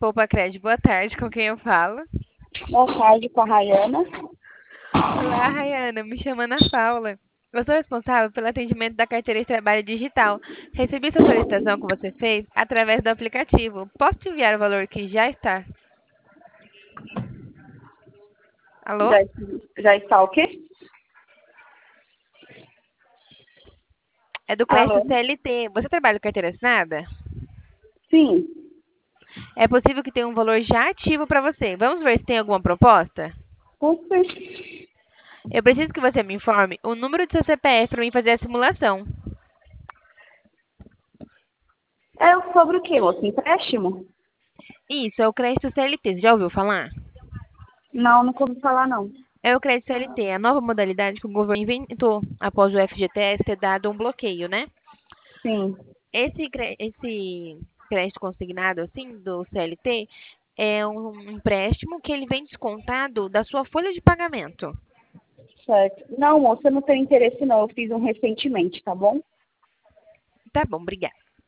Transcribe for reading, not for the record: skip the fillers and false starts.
Poupa Crédito, boa tarde, com quem eu falo? Boa tarde, com a Rayana. Olá, Rayana, me chamo Ana Paula. Eu sou responsável pelo atendimento da carteira de trabalho digital. Recebi sua solicitação que você fez através do aplicativo. Posso te enviar o valor que já está? Alô? Já, já está o quê? É do crédito Alô? CLT. Você trabalha com carteira assinada? Sim. É possível que tenha um valor já ativo para você. Vamos ver se tem alguma proposta? Super. Eu preciso que você me informe o número de seu CPF para mim fazer a simulação. É sobre o quê, moço? Empréstimo? Isso, é o crédito CLT. Você já ouviu falar? Não, nunca ouvi falar, não. É o crédito CLT, a nova modalidade que o governo inventou após o FGTS ter dado um bloqueio, né? Sim, Esse crédito consignado, assim, do CLT, é um empréstimo que ele vem descontado da sua folha de pagamento. certo. Não, moça, eu não tenho interesse, não. Eu fiz um recentemente, tá bom? Tá bom, obrigada.